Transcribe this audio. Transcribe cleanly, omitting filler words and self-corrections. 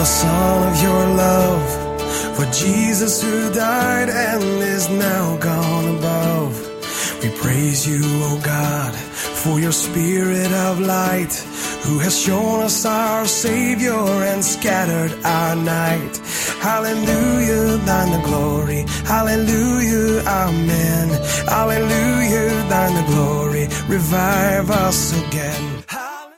Son of your love, for Jesus who died and is now gone above. We praise you, O God, for your Spirit of light, who has shown us our Savior and scattered our night. Hallelujah, thine the glory. Hallelujah, amen. Hallelujah, thine the glory. Revive us again.